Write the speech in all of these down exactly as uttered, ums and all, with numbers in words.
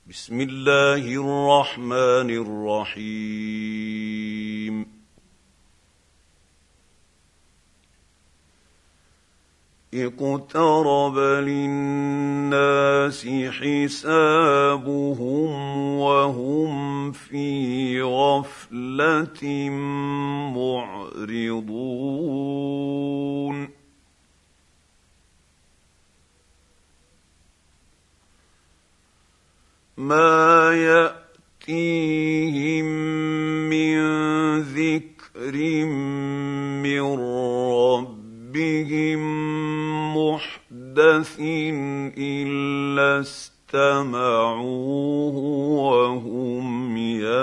بسم الله الرحمن الرحيم اقترب للناس حسابهم وهم في غفلة معرضون ما يأتيهم من ذكر من ربهم محدث إلا استمعوه وهم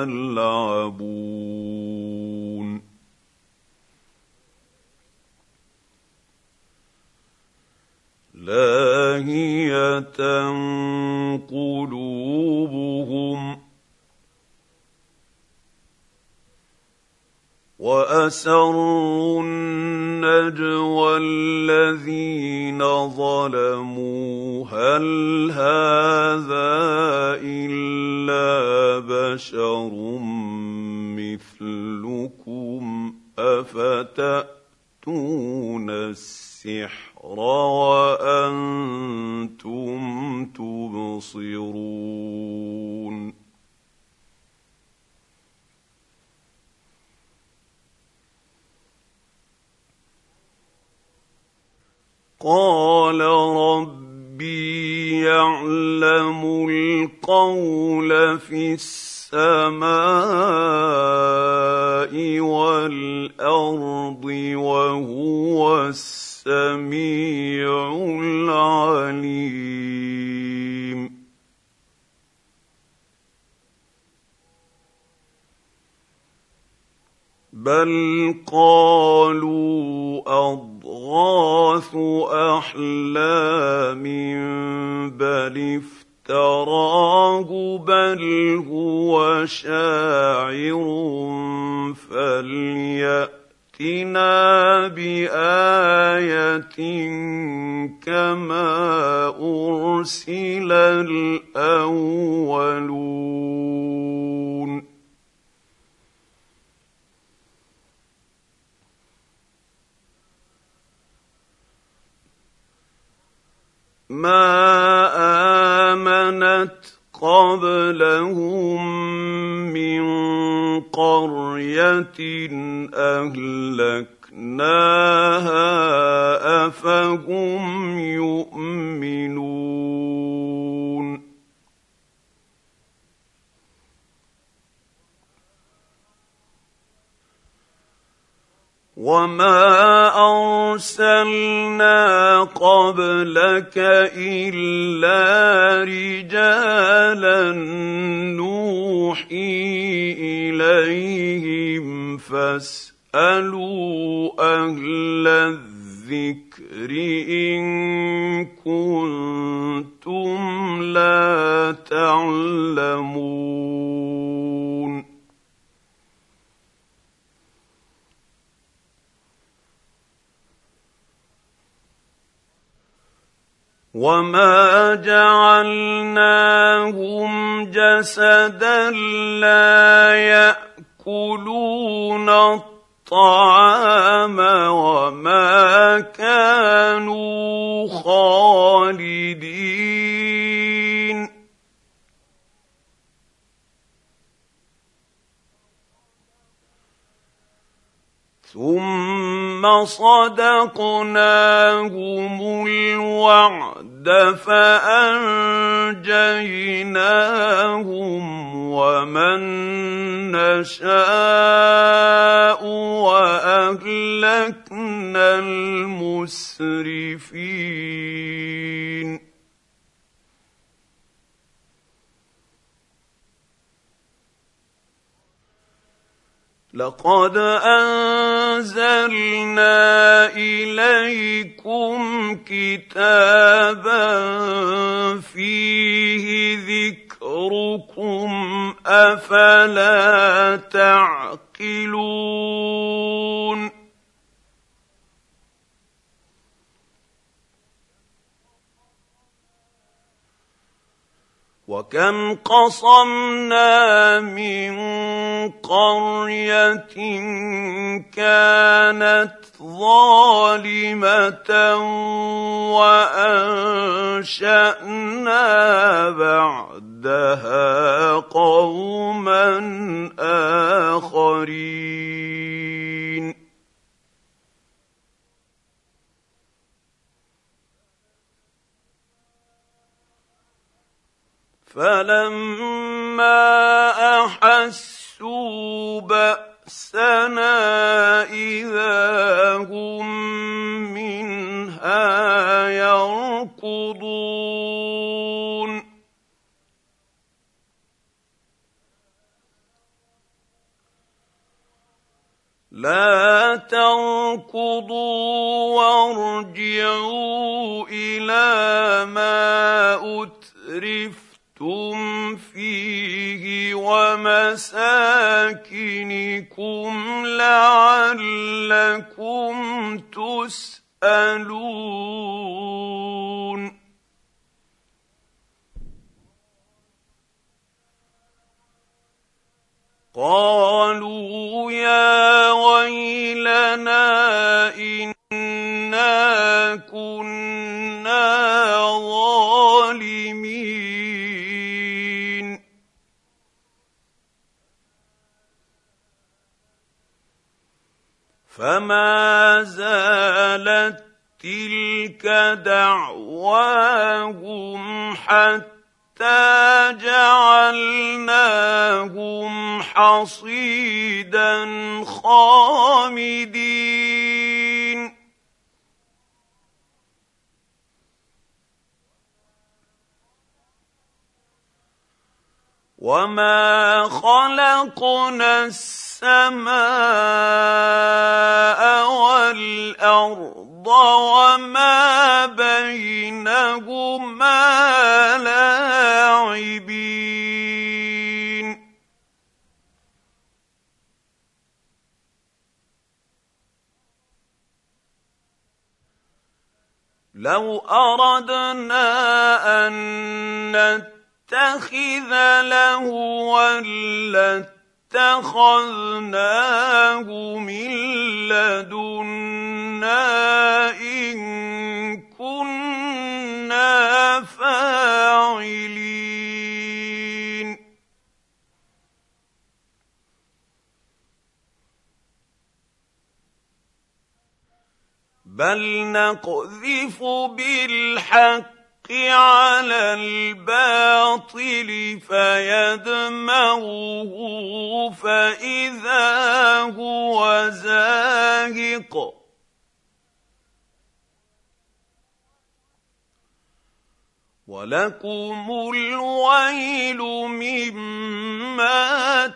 يلعبون لاهية قلوبهم وأسروا النجوى الذين ظلموا هل هذا إلا بشر مثلكم أفتأتون السحر وأنتم تبصرون قال ربي يعلم القول في السماء والأرض وهو السميع العليم بل قالوا أضغاث أحلام بل افتراه بل هو شاعر فليأتنا بآية كما أرسل الأولون ما آمنت قبلهم من قرية أهلكناها أفهم يؤمنون وما أرسلنا قبلك إلا رجالا نوحي إليهم فاسألوا أهل الذكر إن كنتم لا تعلمون وما جعلناهم جسدا لا يأكلون الطعام وما كانوا خالدين ثم صدقناهم الوعد فأنجيناهم ومن نشاء وأهلكنا المسرفين لقد أنزلنا إليكم كتابا فيه ذكركم أفلا تعقلون وكم قصمنا من قرية كانت ظالمة وأنشأنا بعدها قوما آخرين فلما أحسوا بأسنا إذا هم منها يركضون لا تركضوا وارجعوا إلى ما أترفتم فيه ومساكنكم لعلكم تسألون قالوا يا ويلنا إنا كنا ظالمين فما زالت تلك دعواهم حتى حتى جعلناهم حصيدا خامدين وما خلقنا السماء والأرض وما بينهما لاعبين لو أردنا أن نتخذ لهوا لاتخذناه من لدنا إن كنا فاعلين بل نقذف بالحق على الباطل فيدمغه فإذا هو زاهق ولكم الويل مما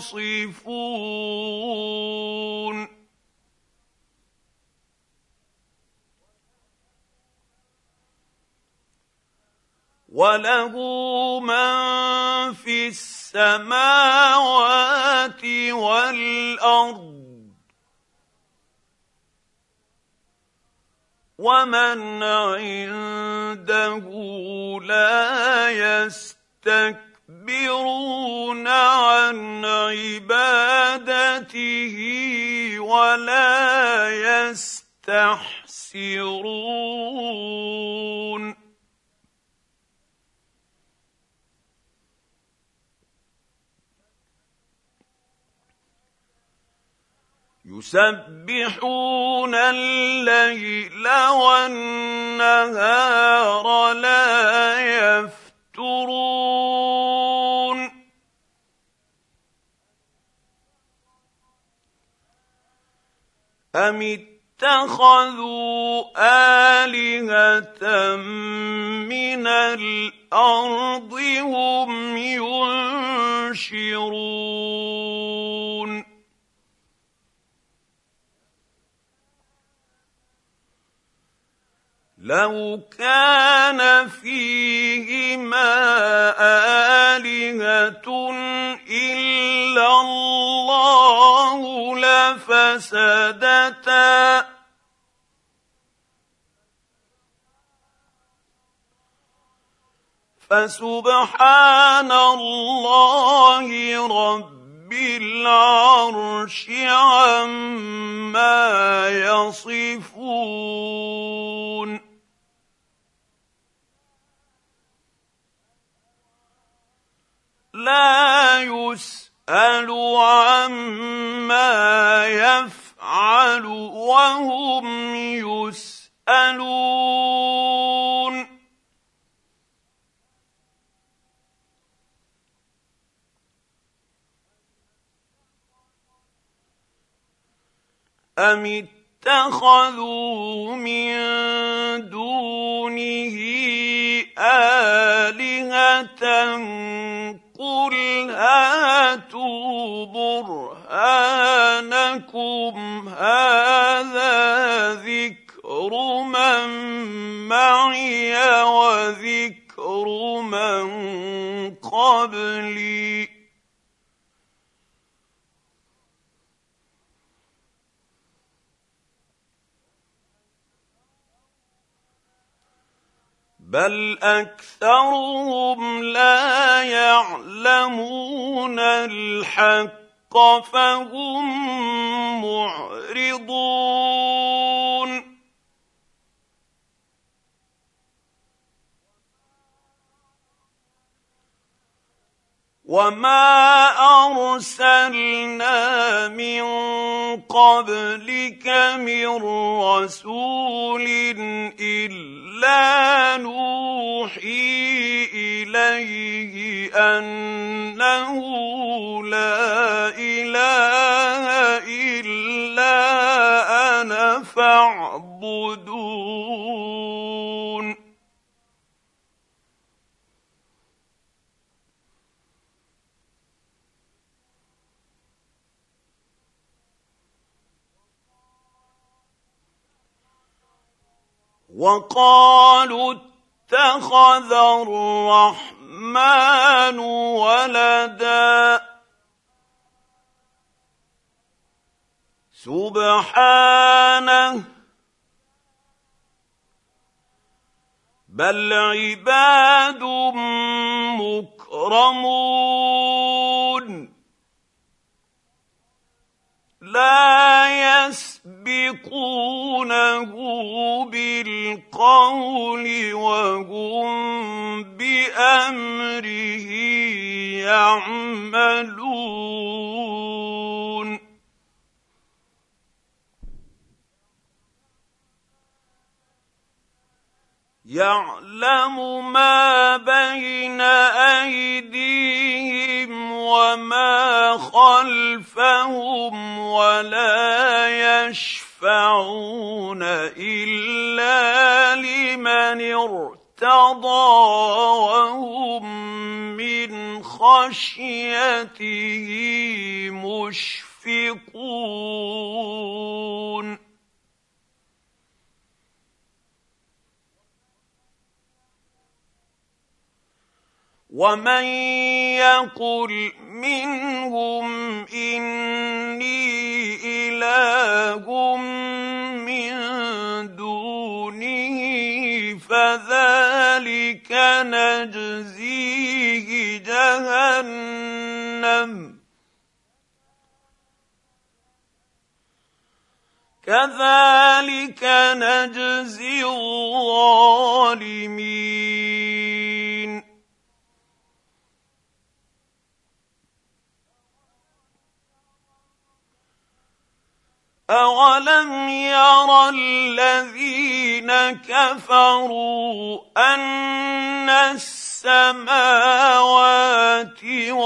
تصفون وله من في السماوات والأرض ومن عنده لا يستكبرون عن عبادته ولا يستحسرون يسبحون الليل والنهار لا يفترون أم اتخذوا آلهة من الأرض هم ينشرون لو كان فيهما آلهة إلا الله لفسدتا فسبحان الله رب العرش عما يصفون لا يسأل عما يفعل وهم يسألون أم اتخذوا من دونه آلهة قل هاتوا برهانكم هذا ذكر من معي وذكر من قبلي بل أكثرهم لا يعلمون الحق فهم معرضون وما أرسلنا من قبلك من رسول إلا نوحي إليه أنه لا إله إلا أنا فاعبدون وقالوا اتخذ الرحمن ولدا سبحانه بل عباد مكرمون لا يسبقونه بالقول وهم بأمره يعملون يعلم ما بين أيديهم وما خلفهم ولا يشفعون إلا لمن ارتضى وهم من خشيته مشفقون ومن يقل منهم إني إله من دونه فذلك نجزيه جهنم كذلك نجزي الظالمين أولم ير الذين كفروا أن السماوات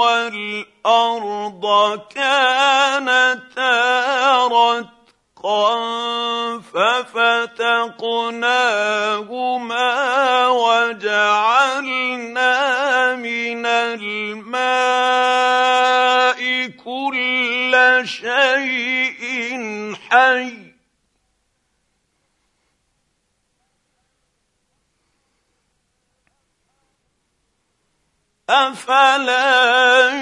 والأرض كانتا رتقا ففتقناهما وجعلنا من الماء كل شيء حي أفلا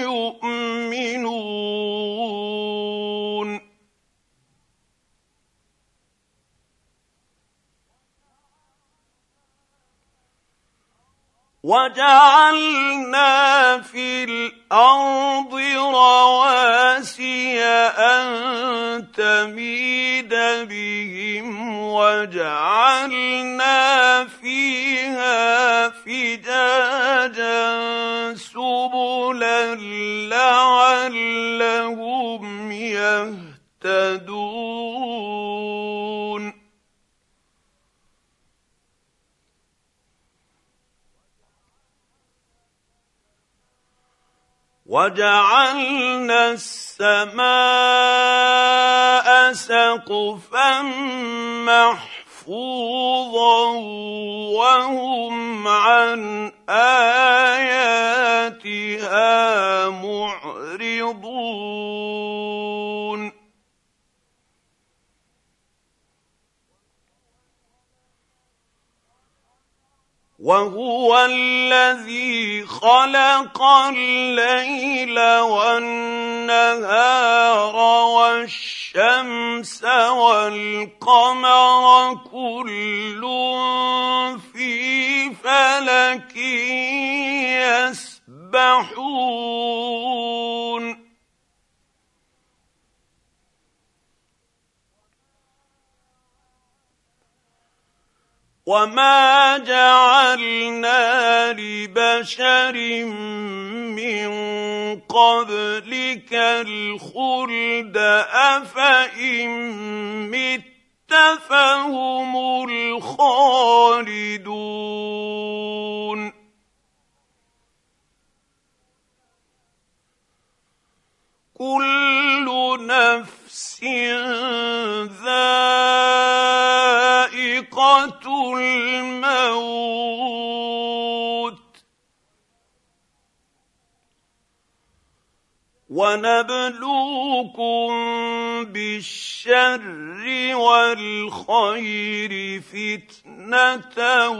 يؤمنون وجعلنا في الأرض رواسي أن تميد بهم وجعلنا فيها فجاجا سبلا لعلهم يهتدون وجعلنا السماء سقفا محفوظا وهم عن آياتها معرضون وهو الذي خلق الليل والنهار والشمس والقمر كل في فلك يسبحون وما جعلنا لبشر من قبلك الخلد أفإن مت فهم الخالدون كل نفس ذائقة الموت ونبلوكم بالشر والخير فتنة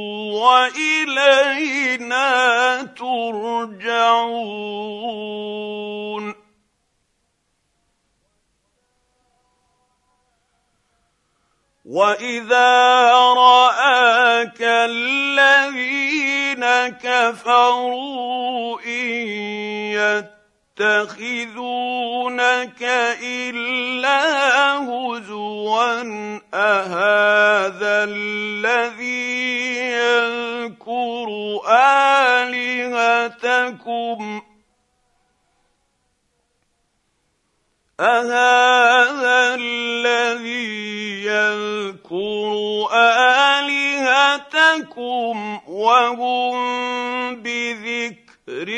وإلينا ترجعون وإذا رآك الذين كفروا إن يتخذونك إلا هزوا أهذا الذي يذكر آلهتكم أهذا الذي يذكر آلهتكم وهم بذكر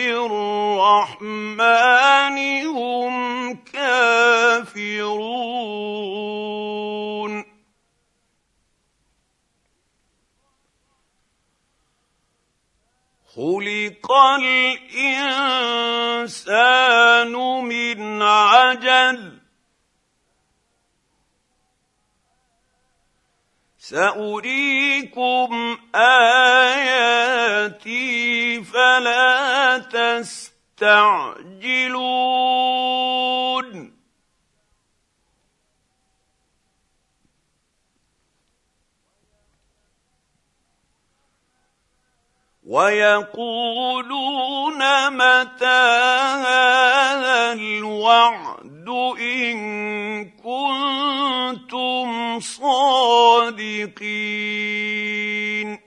الرحمن هم كافرون خلق الإنسان من عجل سأريكم آياتي فلا تستعجلون ويقولون متى هذا الوعد إن كنتم صادقين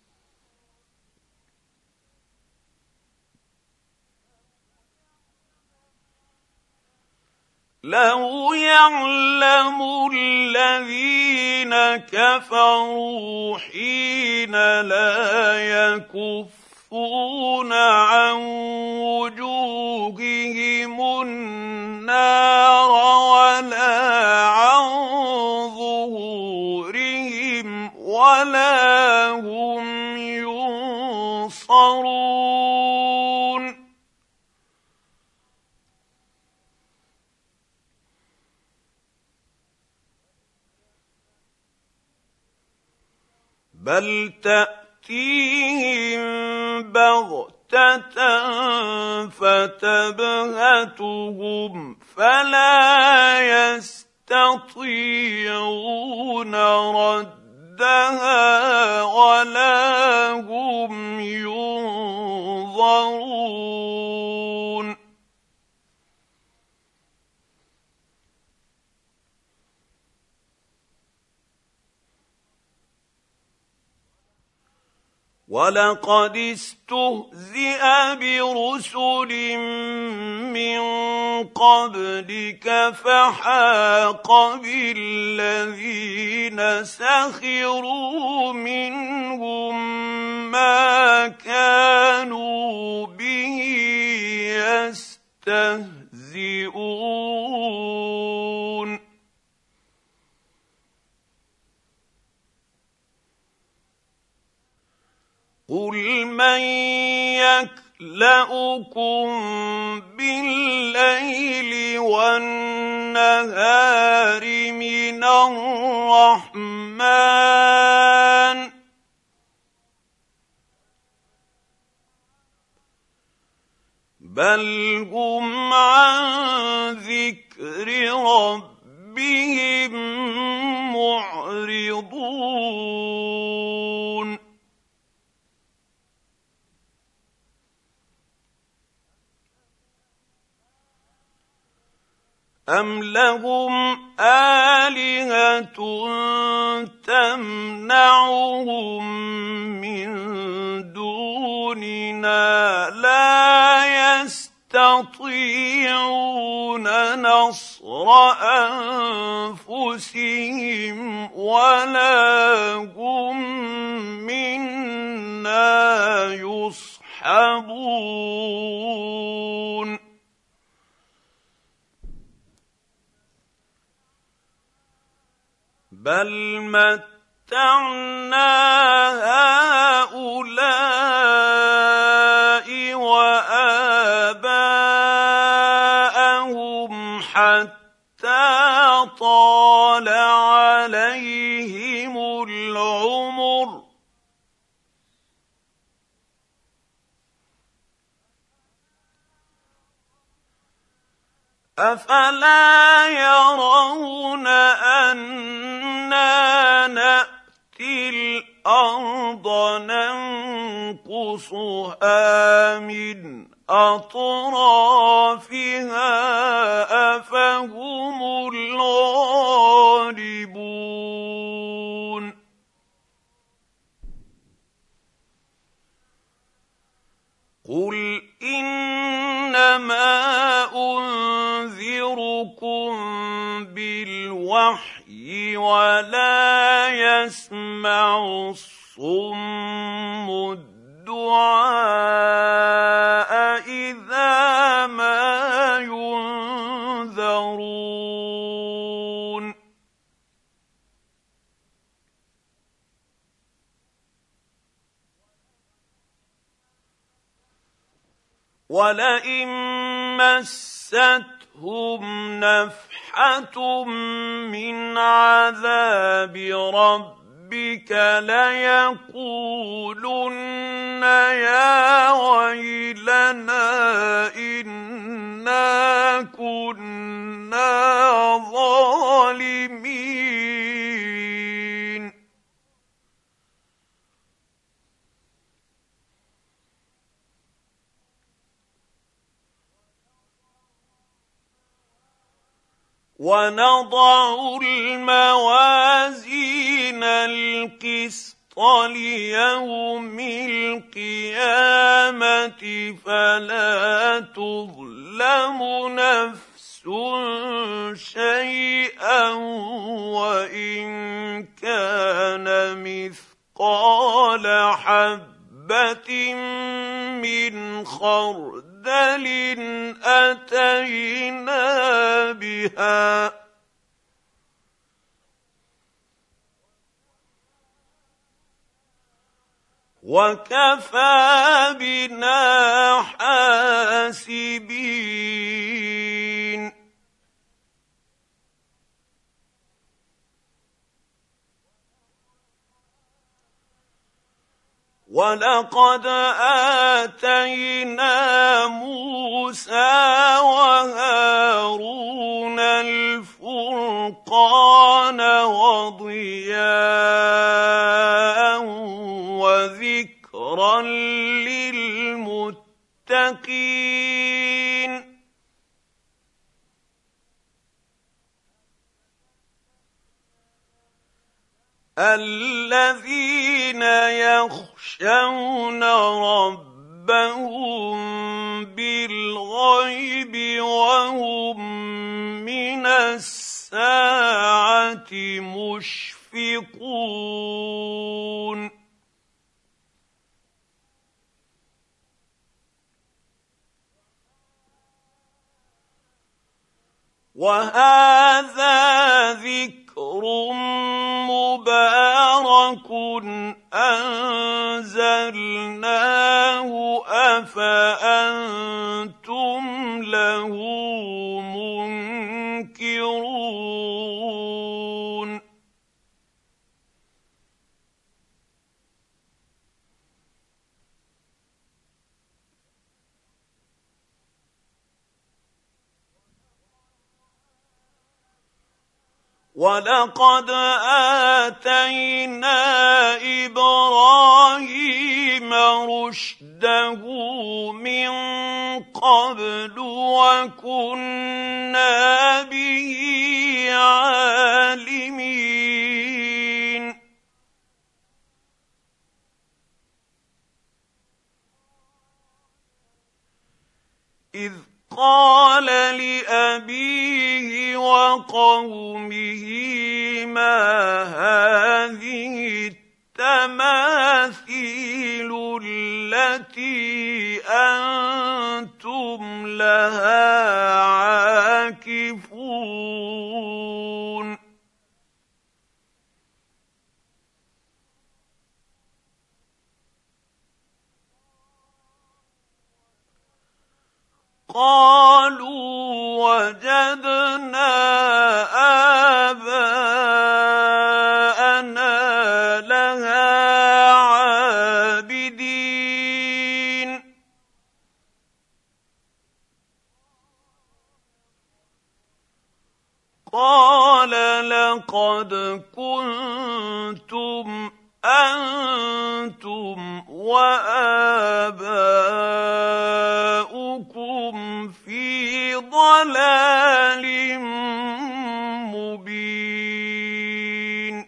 لو يعلم الذين كفروا حين لا يكفون عن وجوههم النار ولا عن ظهورهم ولا هم ينصرون بل تأتيهم بغتة فتبهتهم فلا يستطيعون ردها بعدها ولا هم ينظرون وَلَقَدِ اسْتُهْزِئَ بِرُسُلٍ مِّن قَبْلِكَ فَحَاقَ بِالَّذِينَ سَخِرُوا مِنْهُم مَّا كَانُوا بِهِ يَسْتَهْزِئُونَ قُلْ مَن يَكْلَؤُكُم بِاللَّيْلِ وَالنَّهَارِ مِنَ الرَّحْمَٰنِ بَلْ هُمْ عَن ذِكْرِ رَبِّهِم مُّعْرِضُونَ أَمْ لَهُمْ آلِهَةٌ تَمْنَعُهُم مِّن دُونِنَا لَا يَسْتَطِيعُونَ نَصْرَ أَنفُسِهِمْ وَلَا هُم مِّنَّا يُصْحَبُونَ بَلْ مَتَّعْنَا هَٰؤُلَاءِ وَآبَاءَهُمْ حَتَّىٰ طَالَ عَلَيْهِمُ الْعُمُرُ ۗ أَفَلَا يَرَوْنَ أَنَّا نَأْتِي الْأَرْضَ نَنقُصُهَا مِنْ أَطْرَافِهَا أَفَهُمُ الْغَالِبُونَ قُلْ إِنَّمَا أُنذِرُكُم بِالْوَحْيِ وَلَا يَسْمَعُ الصُّمُّ الدُّعَاءَ إِذَا مَا يُنذَرُونَ وَلَئِن مَّسَّتْهُمْ نَفْحَةٌ مِّنْ عَذَابِ رَبِّكَ لَيَقُولُنَّ يَا وَيْلَنَا إِنَّا كُنَّا ظَالِمِينَ وَنَضَعُ الْمَوَازِينَ الْقِسْطَ لِيَوْمِ الْقِيَامَةِ فَلَا تُظْلَمُ نَفْسٌ شَيْئًا وَإِن كَانَ مِثْقَالَ حَبَّةٍ مِّنْ خَرْدَلٍ أَتَيْنَا بِهَا وَكَفَىٰ بِنَا حَاسِبِينَ وَلَقَدْ آتَيْنَا مُوسَىٰ وَهَارُونَ الْفُرْقَانَ وَضِيَاءً المتقين الذين يخشون ربهم بالغيب وهم من الساعة مشفقون وهذا ذكر مبارك أنزلناه أفأنتم له منكرون وَلَقَدْ آتَيْنَا إِبْرَاهِيمَ رُشْدَهُ مِن قَبْلُ وَكُنَّا بِهِ عَالِمِينَ إِذْ قَالَ لِأَبِيهِ وَقَوْمِهِ مَا هَٰذِهِ التَّمَاثِيلُ الَّتِي أَنتُمْ لَهَا عَاكِفُونَ قَالُوا وَجَدْنَا آبَاءَنَا لَهَا عَابِدِينَ قَالَ لَقَدْ كُنتُمْ أَنتُمْ وَآبَاؤُكُمْ فِي ضَلَالٍ مُّبِينٍ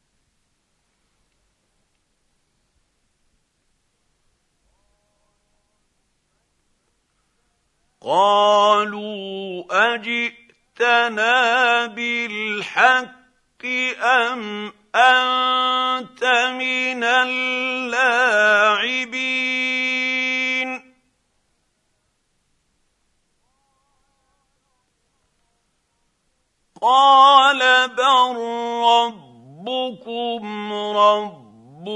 قَالُوا أَجِئْتَنَا بِالْحَقِّ أَمْ أَنتَ مِنَ اللاعبين قال بل ربكم رب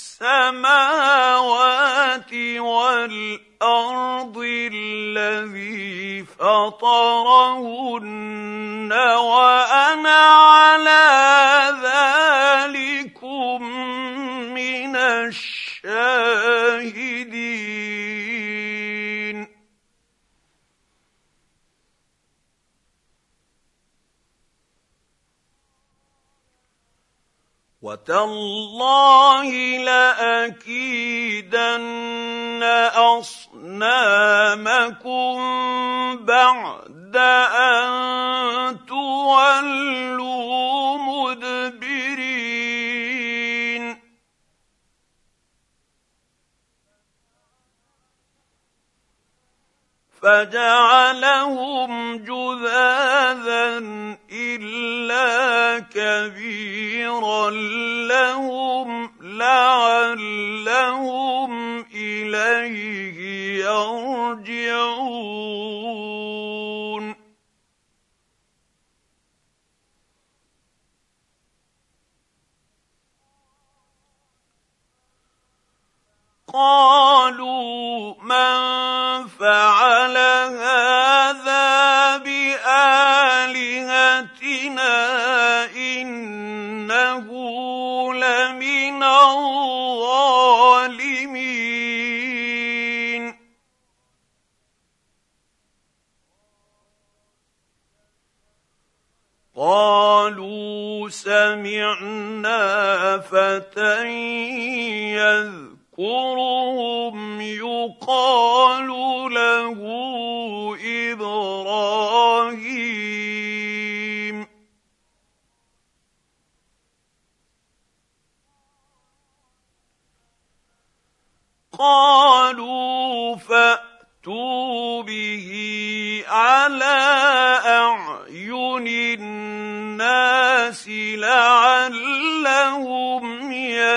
السماوات والأرض الذي فطرهن وأنا على ذلكم من الشاهدين وتالله لأكيدن أصنامكم بعد أن تولوا مدبرين فجعلهم جذاذا إلا كبيرا لهم لعلهم إليه يرجعون قالوا من فعل هذا بآلهتنا إنه لمن الظالمين قالوا سمعنا فتى يذكرهم يذكرهم يقال له إبراهيم. قالوا فأتوا به على أعين الناس لعلهم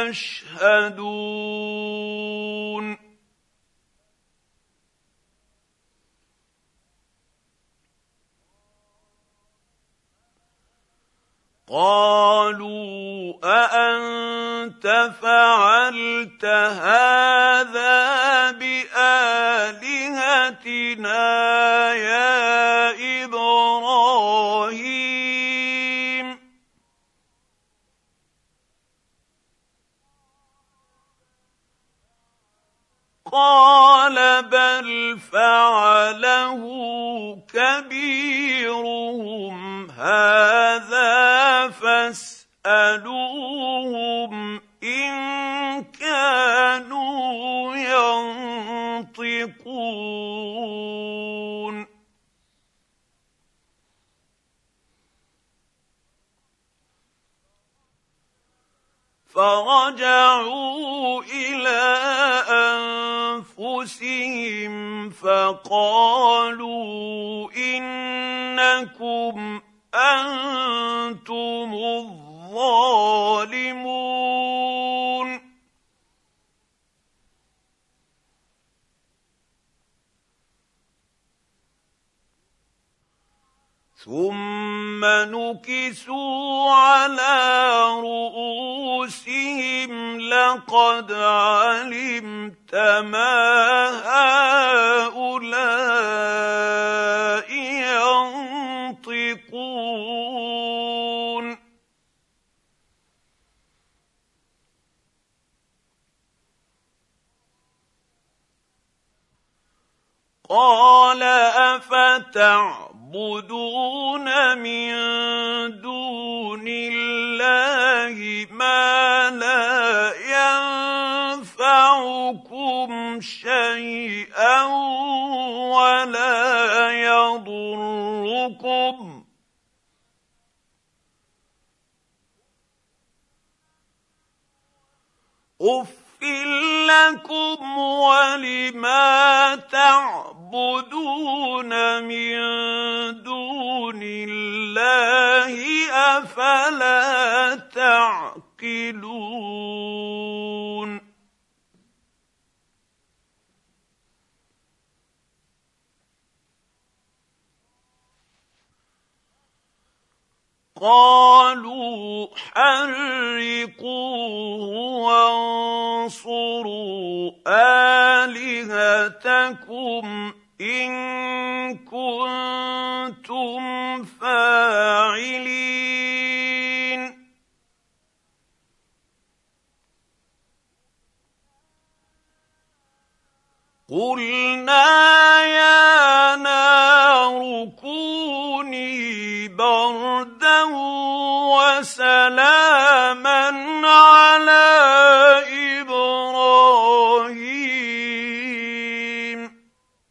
يشهدون. قالوا أأنت فعلت هذا بآلهتنا يا إبراهيم؟ قال بل فعله كبيرهم هذا فاسألوهم إن كانوا ينطقون. فرجعوا إلى أنفسهم فقالوا إنكم أنتم الظالمون. ثم نكسوا على رؤوسهم لقد علمت ما هؤلاء ينطقون. قال أفتعبدون من دون الله ما لا ينفعكم شيئا ولا يضركم؟ أف لكم ولما تعبدون من دون الله أفلا تعقلون. قالوا حرقوه وانصروا آلهتكم إن كنتم فاعلين. قلنا يا نار كوني بردا وسلاما على إبراهيم.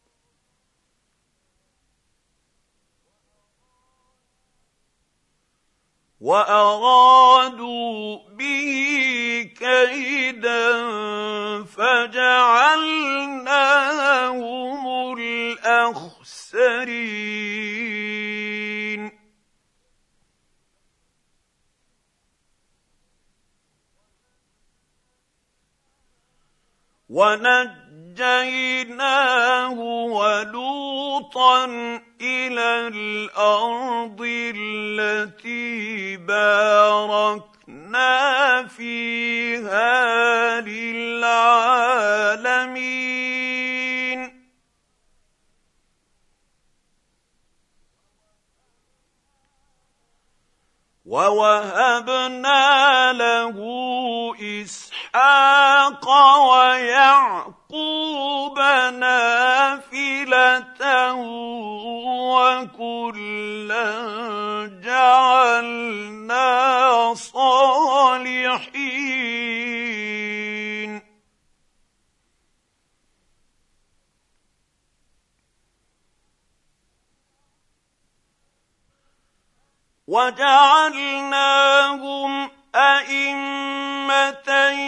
وأرادوا به كيدا فجعلناهم الأخسرين. ونجيناه ولوطا إلى الأرض التي باركنا فيها للعالمين. ووهبنا له إسحاق ويعقوب نافلة وكلا جعلنا صالحين. وجعلناهم أئمة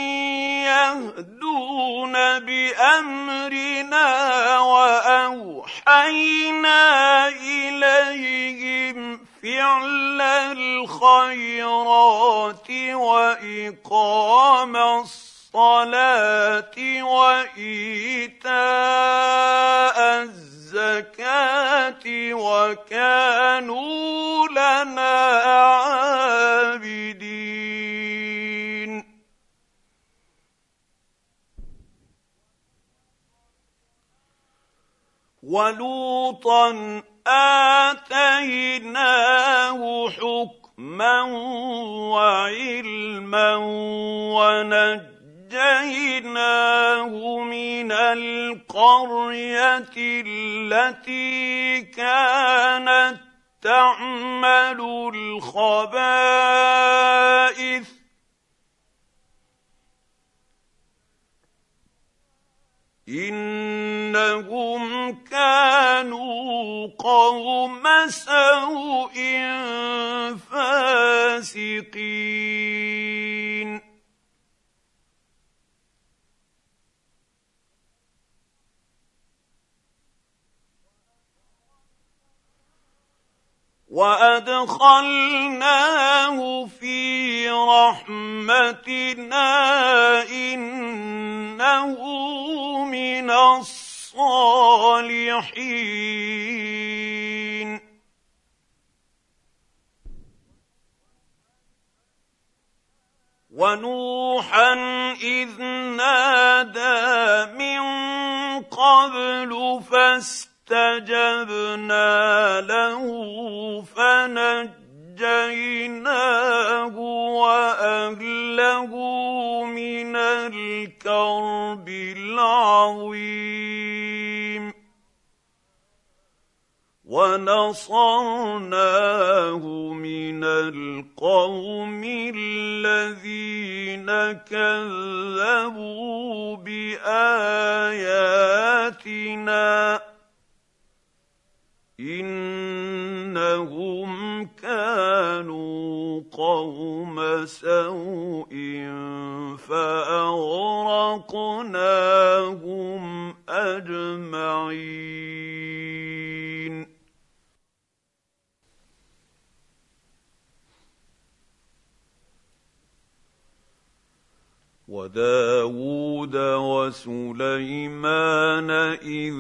يهدون بأمرنا وأوحينا إليهم فعل الخيرات وإقام الصلاة وإيتاء الزكاة وكانوا لنا عابدين. ولوطا آتيناه حكما وعلما ونجيناه من القرية التي كانت تعمل الخبائث إنهم كانوا قوم سوء فاسقين. وأدخلناه في رحمتنا إنه من الصالحين. ونوحا إذ نادى من قبل فاستجبنا له فنجيناه وأهله من الكرب العظيم ونصرناه من القوم الذين كذبوا بآياتنا إنهم كانوا قوم سوء فأغرقناهم أجمعين. وداود وسليمان إذ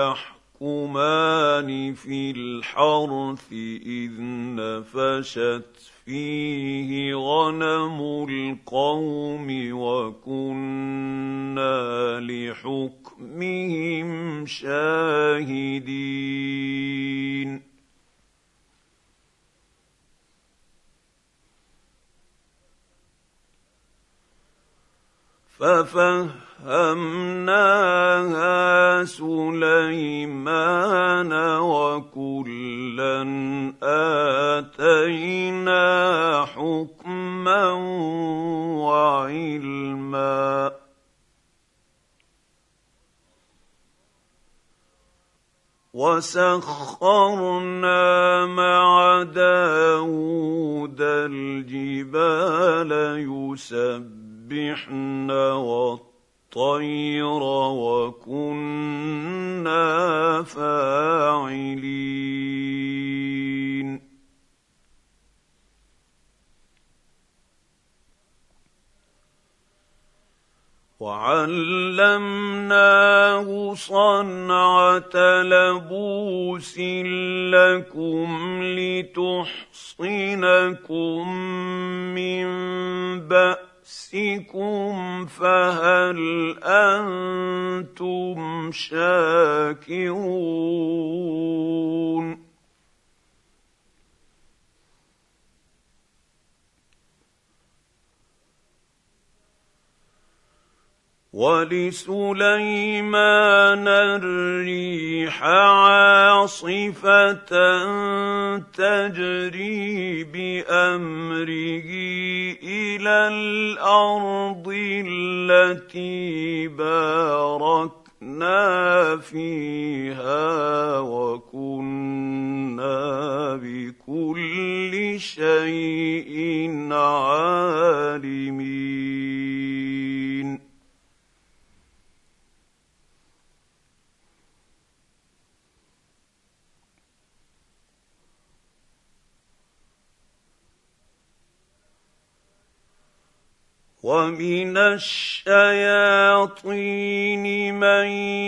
يحكمان في الحرث إذ نفشت فيه غنم القوم وكنا لحكمهم شاهدين. ففهمناها سليمان وكلا آتينا حكما وعلما وسخرنا مع داود الجبال يسبحن والطير وكنا فاعلين. وعلمناه صنعة لبوس لكم لتحصنكم من بأسكم فهل أنتم شاكرون. ولسليمان الريح عاصفة تجري بأمره إلى الأرض التي باركنا فيها وكنا بكل شيء ومن الشياطين من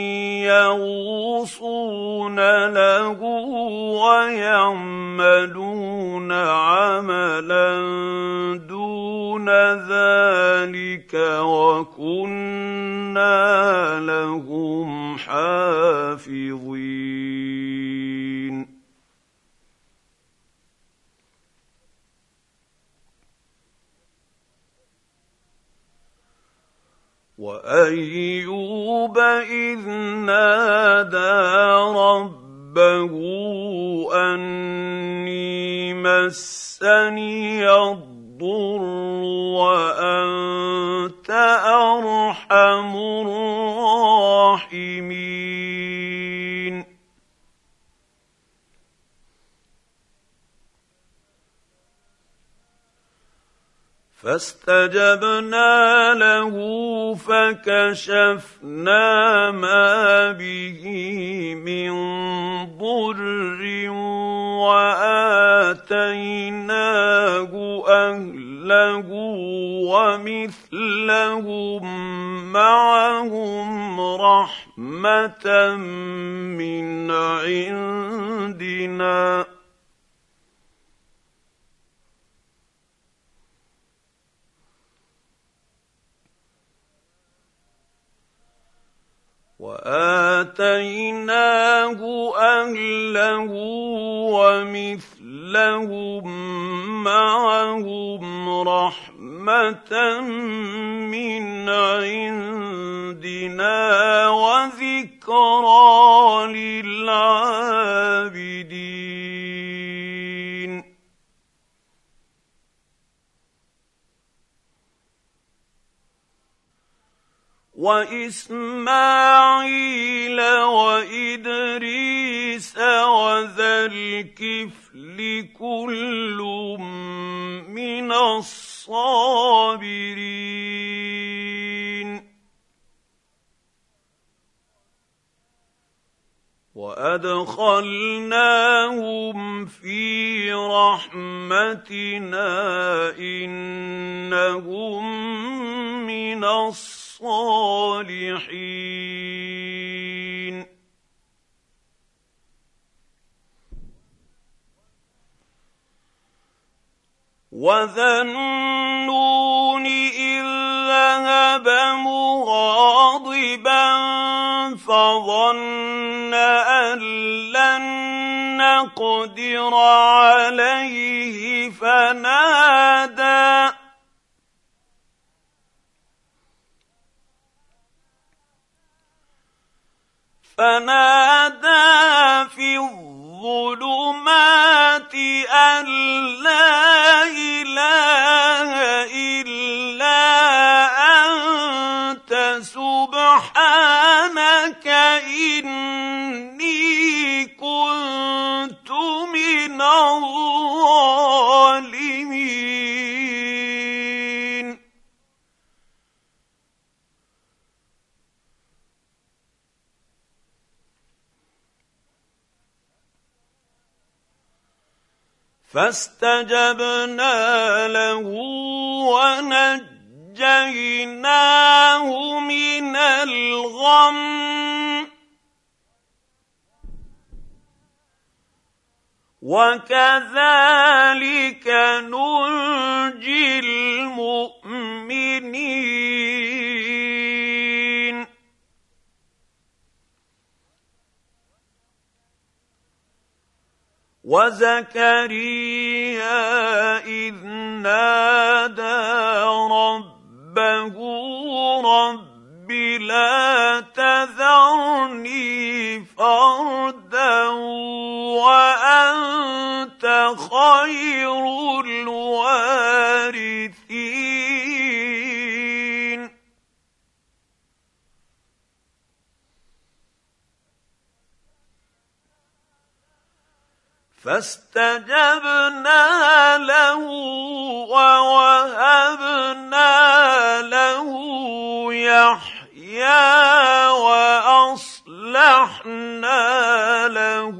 يغوصون له ويعملون عملا دون ذلك وكنا لهم حافظين وأيوب إذ نادى ربه أني مسني الضر وأنت أرحم الراحمين فاستجبنا له فكشفنا ما به من ضر وآتيناه أهله ومثلهم معهم رحمة من عندنا وآتيناه أهله ومثلهم معهم رحمة من عندنا وذكرى للعابدين وإسماعيل وإدريس وذا الكفل كل من الصابرين وأدخلناهم في رحمتنا إنهم من الصالحين وذا النون إذ ذهب مغاضبا فظن أن لن نقدر عليه فنادى فنادى في الظلمات أن لا إله إلا أنت سبحانك إني كنت من الظالمين فاستجبنا له ونجيناه من الغم وكذلك ننجي المؤمنين وزكريا إذ نادى ربه رب لا تذرني فردا وأنت خير الوارثين فاستجبنا له ووهبنا له يحيى وأصلحنا له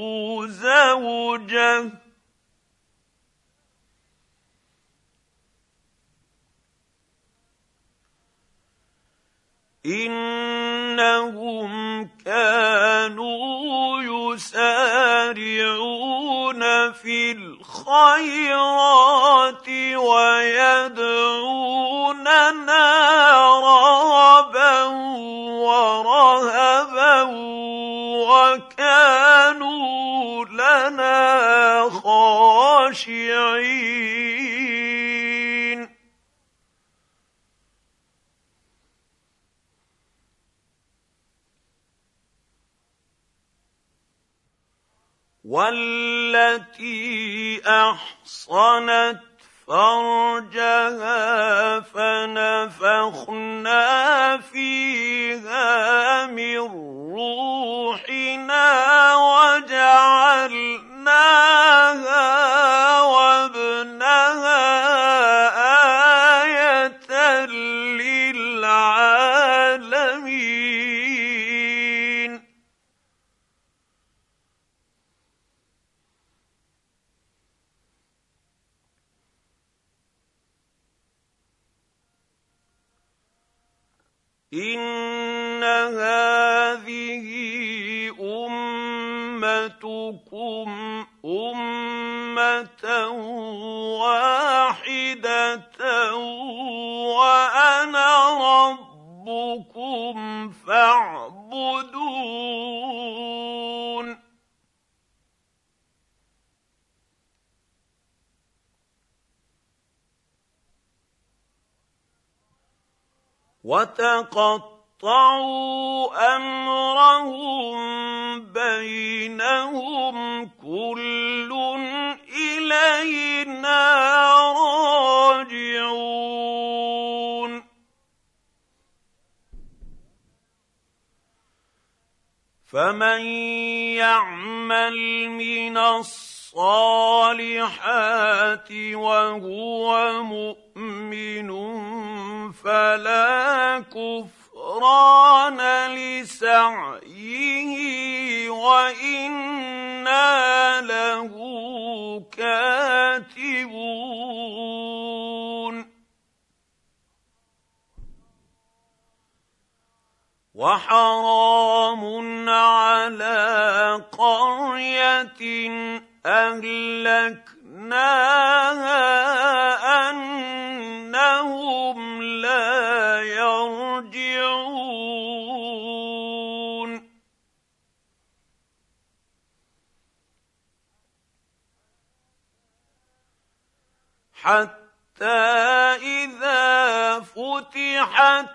زوجه إنهم كانوا يسارعون في الخيرات ويدعوننا رغبا ورهبا وكانوا لنا خاشعين والتي أحصنت فرجها فنفخنا فيها من روحنا وجعلناها وابنها آية للعالمين إن هذه أمتكم أمة واحدة وأنا ربكم فاعبدون وتقطعوا أمرهم بينهم كل إلينا راجعون فمن يعمل من الصالحات وهو مؤمن فلا كفران لسعيه وإنا له كاتبون وحرام على قرية أهلكناها أنهم لا يرجعون حتى إذا فتحت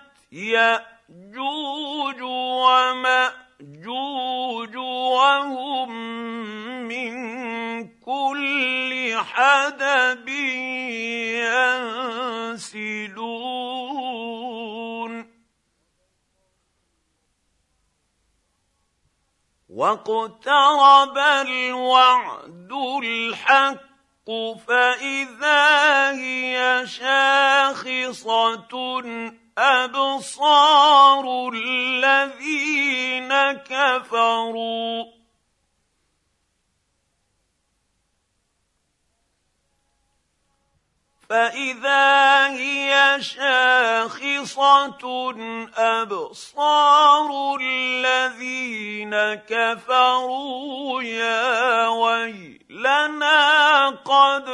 يأجوج ومأجوج وهم من كل حدب ينسلون واقترب الوعد الحق فإذا هي شاخصة أبصار الذين كفروا فإذا هي شاخصة أبصار الذين كفروا يا ويلنا قد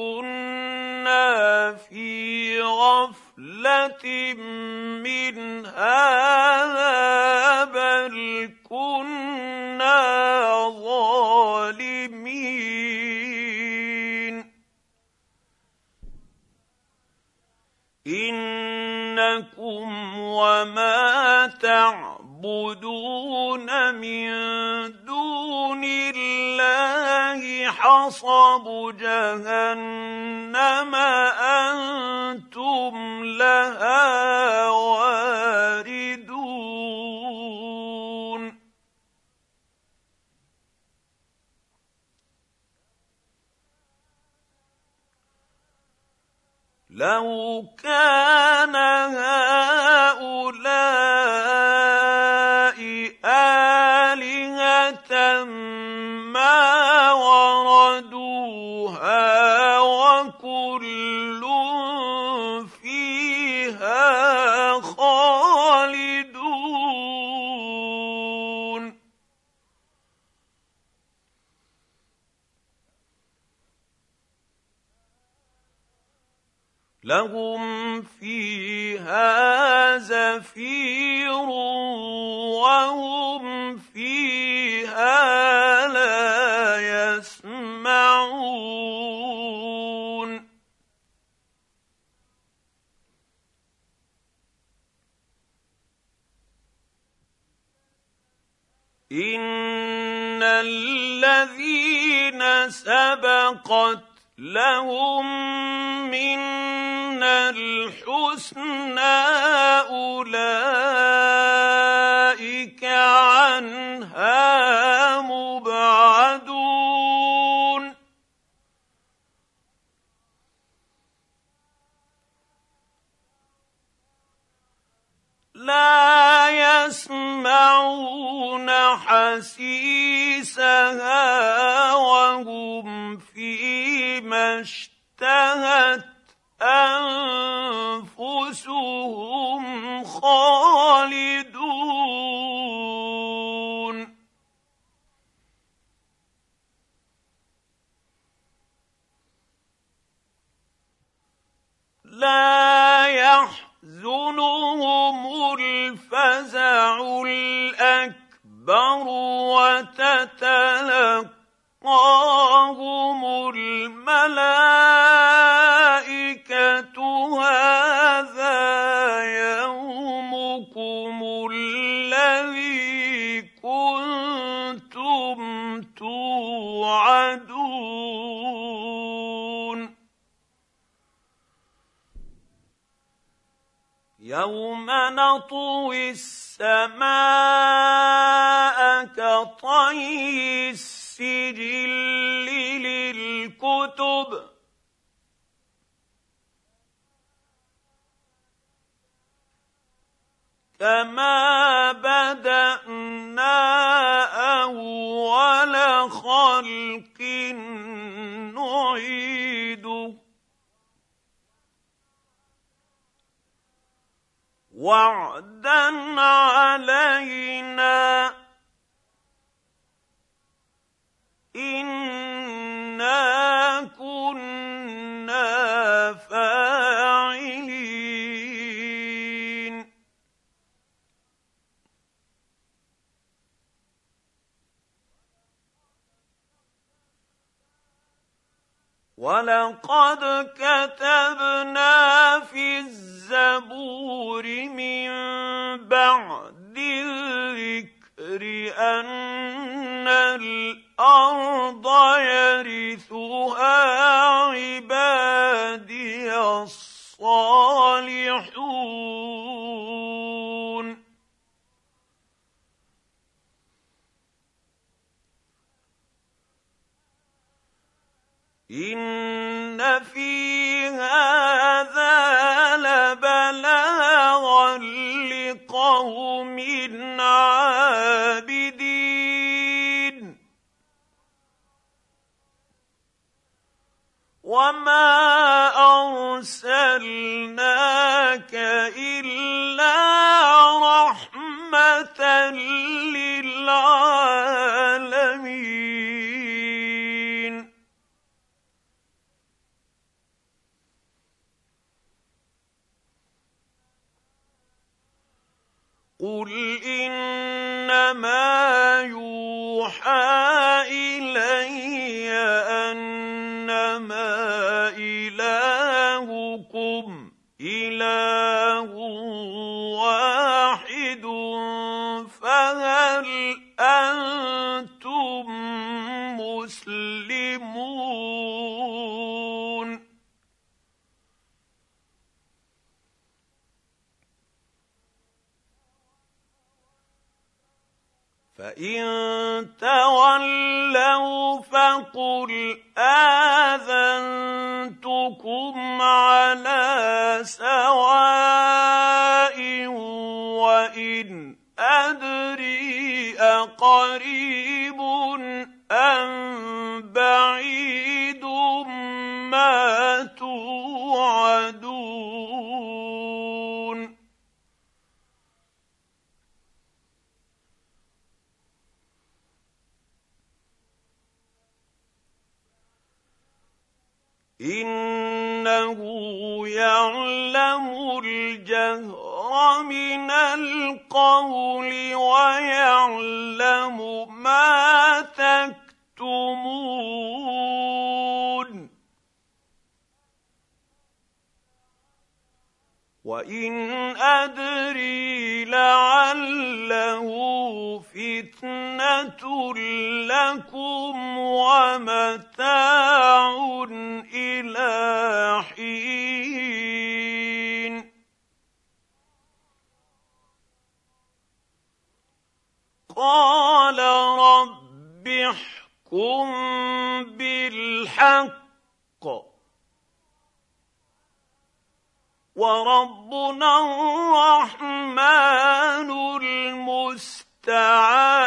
كنا في غفلة من هذا بل كنا ظالمين إنكم وما تعبدون من دون الله حصب جهنم أنتم لها واردون لو كان هؤلاء آلهة ما وردوها وكل فيها خالدون لهم فيها زفير وهم فيها لا يسمعون إن الذين سبقت لهم منا الحسنى أولئك عنها مبعدون لا يسمعون حسيسها وهم فيما اشتهت أنفسهم خالدون لا يحزنهم الفزع الأكبر وتتلقاهم الملائكة هذا يومكم الذي كنتم توعدون يوم نطوي السماء كطي السجل للكتب كما بدأنا أول خلق نعيده وعدا علينا إنا كنا فاعلين ولقد كتبنا في الزبور من بعد الذكر أن الأرض يرثها عبادي الصالحون إن في هذا لبلاغا لقوم عابدين وما أرسلناك إلا رحمة للعالمين قل إنما يوحى إلي أنما إلهكم إله واحد فهل أنتم مسلمون فإن تولوا فقل آذنتكم على سواء وإن أدري أقريب أم بعيد ما توعدون إن إنه يعلم الجهر من القول ويعلم ما تكتمون وإن أدري لعله فتنة لكم ومتاع إلى حين قال رب احكم بالحق وربنا الرحمن المستعان